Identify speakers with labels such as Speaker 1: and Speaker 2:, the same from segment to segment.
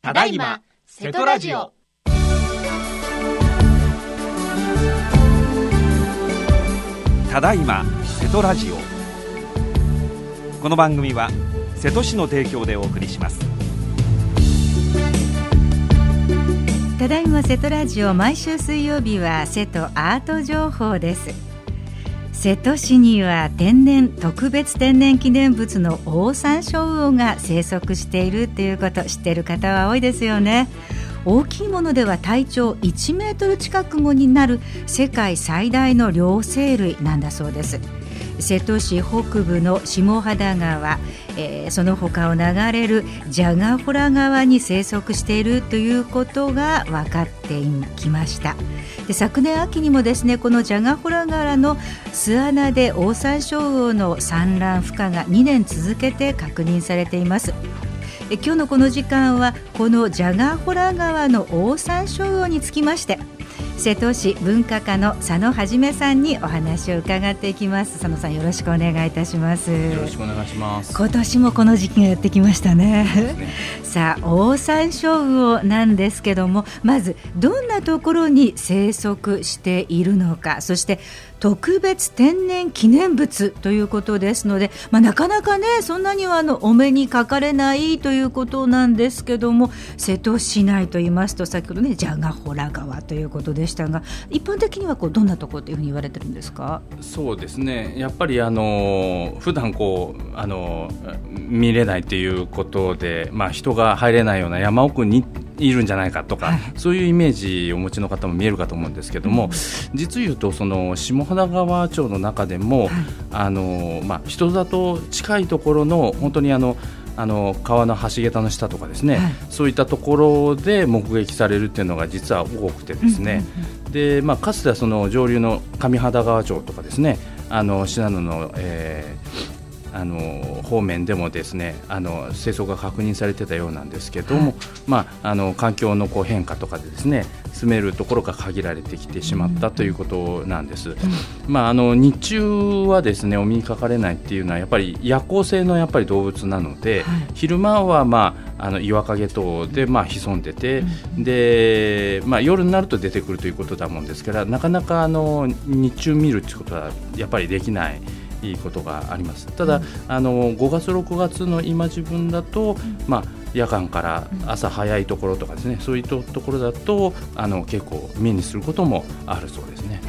Speaker 1: ただいま瀬戸ラジオ。
Speaker 2: ただいま瀬戸ラジオ。この番組は瀬戸市の提供でお送りします。
Speaker 3: ただいま瀬戸ラジオ、毎週水曜日は瀬戸アート情報です。瀬戸市には特別天然記念物のオオサンショウウオが生息しているということ、知っている方は多いですよね。大きいものでは体長1メートル近くもになる世界最大の両生類なんだそうです。瀬戸市北部の下秦川、その他を流れるジャガホラ川に生息しているということが分かってきました。で、昨年秋にもですね、このジャガホラ川の巣穴でオオサンショウウオの産卵孵化が2年続けて確認されています。今日のこの時間はこのジャガホラ川のオオサンショウウオにつきまして、瀬戸市文化課の佐野はじめさんにお話を伺っていきます。佐野さん、よろしくお願いいたします。
Speaker 4: よろしくお願いします。
Speaker 3: 今年もこの時期がやってきましたね。さあ、オオサンショウウオなんですけども、まずどんなところに生息しているのか、そして特別天然記念物ということですので、なかなかね、そんなにはお目にかかれないということなんですけども、瀬戸市内と言いますと、先ほどね、ジャガホラ川ということでしたが、一般的にはどんなところというふうに言われてるんですか？
Speaker 4: そうですね、やっぱり普段見れないということで、人が入れないような山奥にいるんじゃないかとか、そういうイメージをお持ちの方も見えるかと思うんですけども、実言うとその下秦川町の中でも、人里近いところの本当に川の橋桁の下とかですね、そういったところで目撃されるっていうのが実は多くてですね、で、かつてはその上流の上秦川町とかですね、信濃の、方面でもですね、生息が確認されてたようなんですけども、環境の変化とかでですね、住めるところが限られてきてしまったということなんです。日中はですね、お目にかかれないっていうのはやっぱり夜行性のやっぱり動物なので、昼間は岩陰等で潜んでて、で、夜になると出てくるということだもんですから、なかなか日中見るっていうことはやっぱりできないいいことがあります。ただ、5月6月の今自分だと、夜間から朝早いところとかですね、そういったところだと結構目にすることもあるそうですね。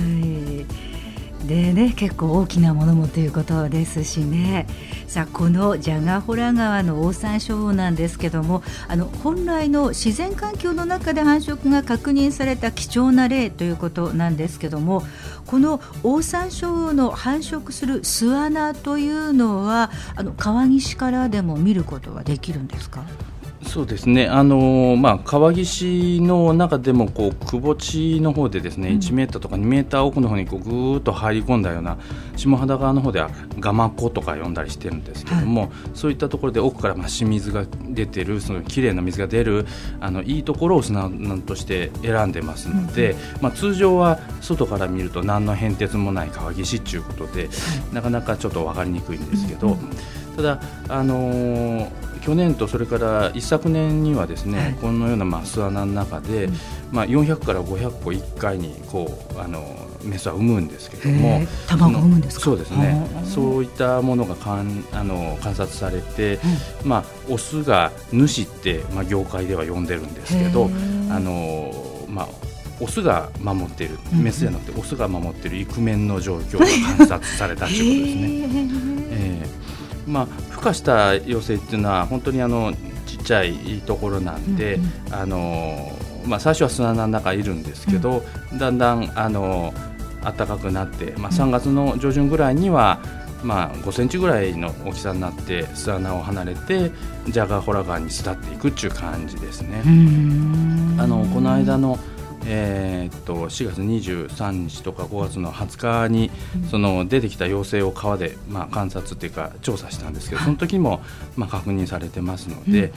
Speaker 3: でね、結構大きなものもということですしね。さあ、このジャガホラ川のオオサンショウウオなんですけども、本来の自然環境の中で繁殖が確認された貴重な例ということなんですけども、このオオサンショウウオの繁殖する巣穴というのは川岸からでも見ることはできるんですか？
Speaker 4: そうですね、川岸の中でもくぼ地の方でですね、1メーターとか2メーター奥の方にぐーっと入り込んだような、下秦川の方ではガマ湖とか呼んだりしてるんですけども、そういったところで奥から清水が出てる、そのきれいな水が出るいいところを砂なんとして選んでますので、通常は外から見ると何の変哲もない川岸ということで、なかなかちょっと分かりにくいんですけど、ただ去年とそれから一昨年にはですね、このような巣穴の中で、400から500個1回にメスは産むんですけども、
Speaker 3: 卵を産むんですか？
Speaker 4: そうですね、そういったものが観察されて、オスが主って、業界では呼んでるんですけど、オスが守っている、メスじゃなくてオスが守っているイクメンの状況が観察されたということですね。孵化した幼生っていうのは本当にちっちゃいところなんで、最初は砂の中いるんですけど、だんだん暖かくなって、3月の上旬ぐらいには、5センチぐらいの大きさになって巣穴を離れてジャガホラ川に巣立っていくっていう感じですね。この間の4月23日とか5月の20日にその出てきた幼生を川で観察というか調査したんですけど、その時も確認されてますので、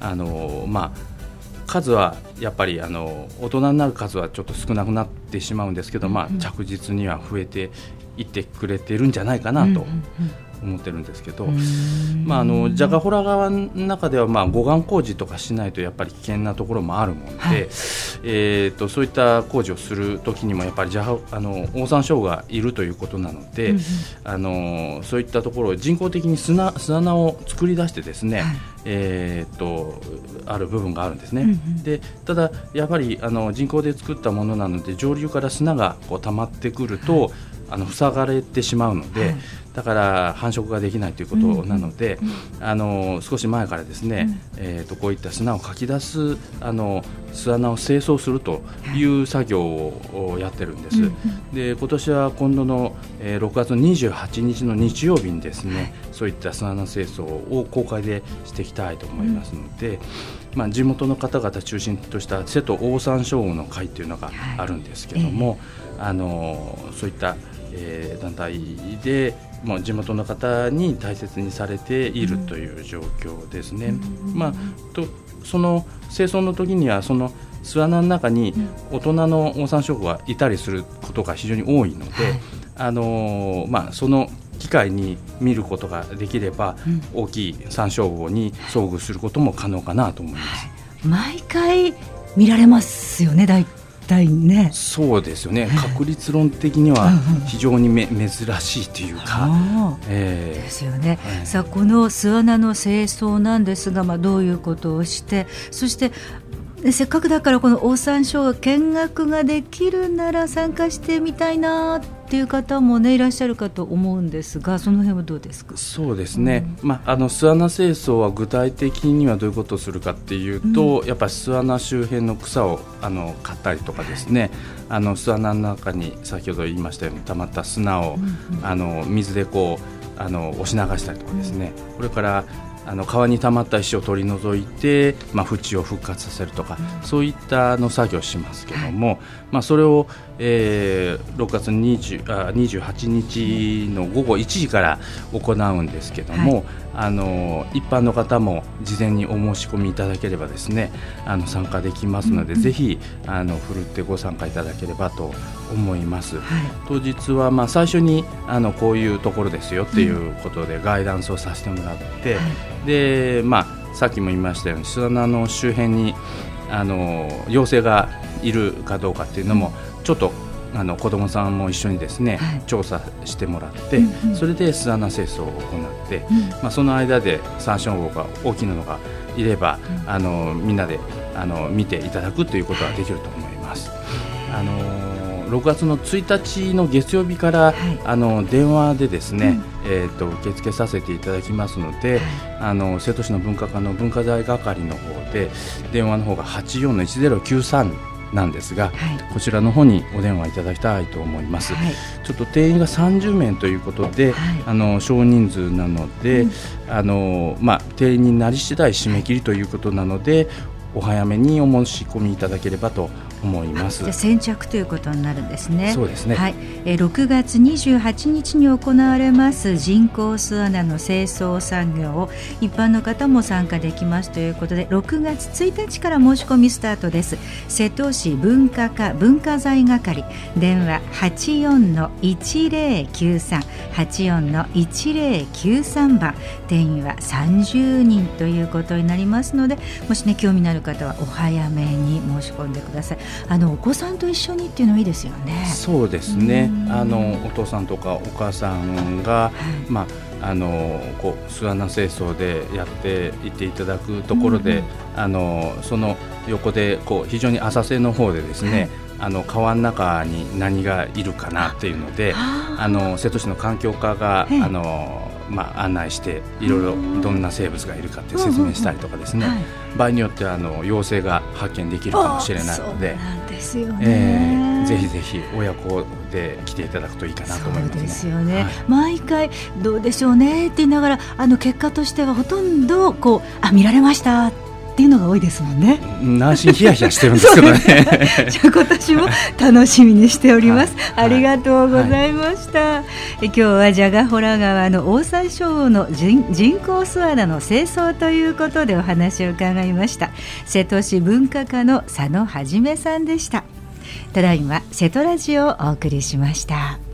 Speaker 4: 数はやっぱり大人になる数はちょっと少なくなってしまうんですけど、着実には増えていってくれてるんじゃないかなと思ってるんですけど、ジャガホラ川の中では護岸工事とかしないとやっぱり危険なところもあるもので、はい、そういった工事をするときにもやっぱりオオサンショウウオがいるということなので、そういったところを人工的に巣穴を作り出してですね、はい、ある部分があるんですね。でただやっぱり人工で作ったものなので上流から砂が溜まってくると、はい、塞がれてしまうので、はい、だから繁殖ができないということなので、少し前からですね、こういった砂をかき出す巣穴を清掃するという作業をやってるんです。で今年は今度の6月28日の日曜日にですね、そういった巣穴清掃を公開でしていきたいと思いますので、地元の方々中心とした瀬戸オオサンショウウオの会というのがあるんですけども、そういった団体でもう地元の方に大切にされているという状況ですね。その清掃の時にはその巣穴の中に大人のオオサンショウウオがいたりすることが非常に多いので、その機会に見ることができれば、大きいサンショウウオに遭遇することも可能かなと思います。
Speaker 3: 毎回見られますよね、大体ね。
Speaker 4: そうですよね、確率論的には非常に珍しいというか、
Speaker 3: ですよね。さあこの巣穴の清掃なんですが、どういうことをして、そしてせっかくだからこのオオサンショウウオ見学ができるなら参加してみたいなっていう方もねいらっしゃるかと思うんですが、その辺はどうですか？
Speaker 4: そうですね、巣穴清掃は具体的にはどういうことをするかっていうと、やっぱり巣穴周辺の草を刈ったりとかですね、巣穴の中に先ほど言いましたように溜まった砂を、水でこう押し流したりとかですね、これから川に溜まった石を取り除いて、縁を復活させるとか、そういった作業をしますけども、それを、6月28日の午後1時から行うんですけども、一般の方も事前にお申し込みいただければですね、参加できますので、ぜひふるってご参加いただければと思います。当日は最初にこういうところですよっていうことでガイダンスをさせてもらって、でさっきも言いましたように巣穴の周辺に幼生がいるかどうかっていうのもちょっと子どもさんも一緒にですね、調査してもらって、それで巣穴清掃を行って、その間でサンショウウオが大きなのがいればみんなで見ていただくということができると思います。6月の1日の月曜日から、電話でですね、受け付けさせていただきますので、瀬戸市の文化課の文化財係の方で電話の方が 84-1093なんですが、こちらの方にお電話いただきたいと思います。ちょっと定員が30名ということで、少人数なので、定員になり次第締め切りということなので、お早めにお申し込みいただければと思います。
Speaker 3: じゃ先着ということになるんですね。
Speaker 4: そうですね、
Speaker 3: 6月28日に行われます人工巣穴の清掃作業を一般の方も参加できますということで、6月1日から申し込みスタートです。瀬戸市文化課文化財係、電話 84-1093 84-1093 番、定員は30人ということになりますので、もしね興味のある方はお早めに申し込んでください。お子さんと一緒にっていうのはいいですよね。
Speaker 4: そうですね、お父さんとかお母さんが、こう巣穴清掃でやっていっていただくところで、その横でこう非常に浅瀬の方でですね、川の中に何がいるかなっていうので、瀬戸市の環境課が案内していろいろどんな生物がいるかって説明したりとかですね、場合によっては幼生が発見できるかもしれないので、ぜひぜひ親子で来ていただくといいかなと思いますね。そうですよね、
Speaker 3: 毎回どうでしょうねって言いながら結果としてはほとんどこう見られましたっていうのが多いですもんね。
Speaker 4: 内心ヒヤヒヤしてるんですけどね
Speaker 3: じゃあ今年も楽しみにしております。ありがとうございました。今日はジャガホラ川のオオサンショウウオの人工巣穴の清掃ということでお話を伺いました。瀬戸市文化課の佐野はじめさんでした。ただいま瀬戸ラジオをお送りしました。